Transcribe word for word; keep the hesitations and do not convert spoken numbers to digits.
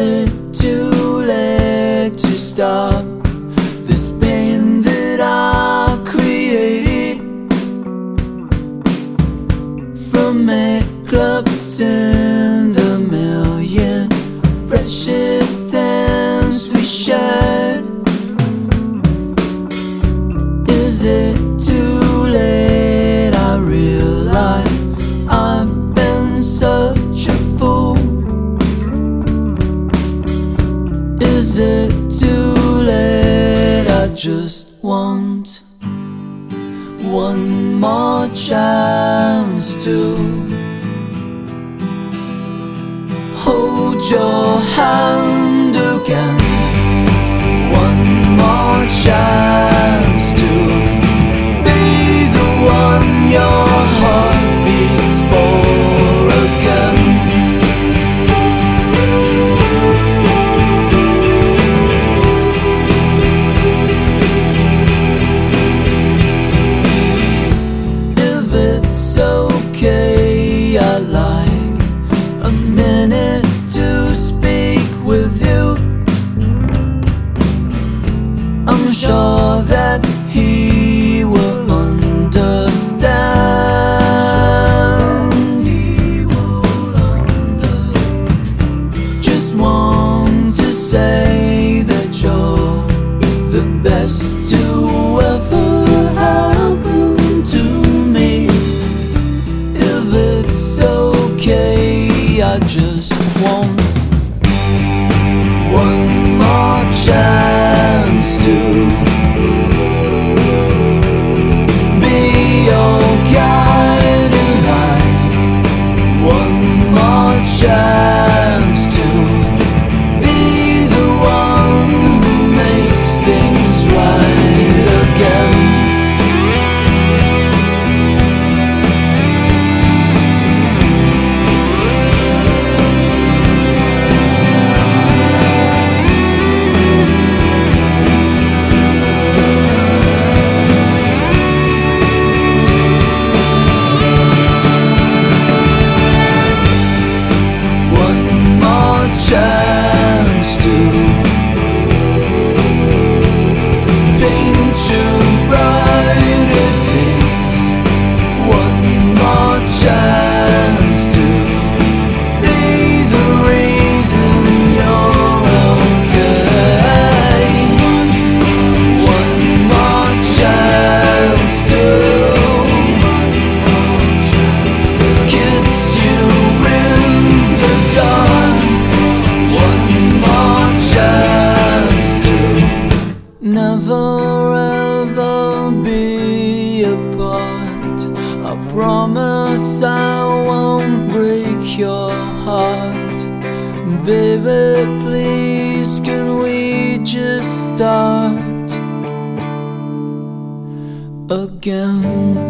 it too late to stop this pain that I created from eight clubs in the million precious things we shared? Is it too late? I realize I've been such a fool. Is it too late? I just want one more chance to hold your hand again. One more chance to be the one your heart beats for again. If it's okay, I'd like a minute to speak with you. I'm sure that he will understand. He will understand. Just want to say that you're the best to ever happen to me. If it's okay, I just want one more chance to be your guiding light. One more chance to be the one who makes things right again. Chance to paint you brighter days. One more chance to be the reason you're okay. One more chance to kiss you in the dark. Never ever be apart. I promise I won't break your heart. Baby, please, can we just start again?